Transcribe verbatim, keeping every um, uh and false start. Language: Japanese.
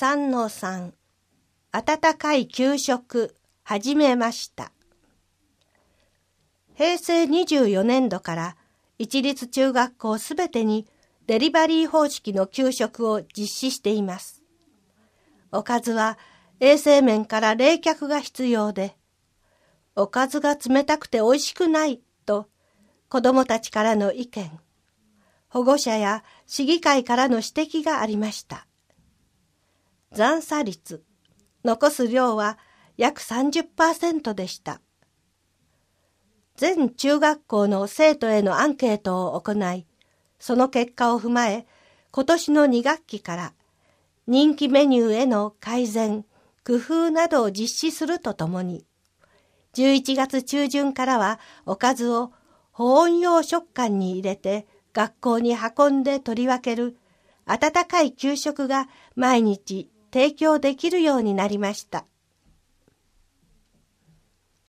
さんのさん 温かい給食始めました。へいせいにじゅうよねんどから一律中学校すべてにデリバリー方式の給食を実施しています。おかずは衛生面から冷却が必要で、おかずが冷たくておいしくないと子どもたちからの意見、保護者や市議会からの指摘がありました。残差率、残す量は約 さんじゅっパーセント でした。全中学校の生徒へのアンケートを行い、その結果を踏まえ、今年のに学期から人気メニューへの改善、工夫などを実施するとともに、じゅういちがつちゅうじゅんからはおかずを保温用食缶に入れて学校に運んで取り分ける温かい給食が毎日提供できるようになりました。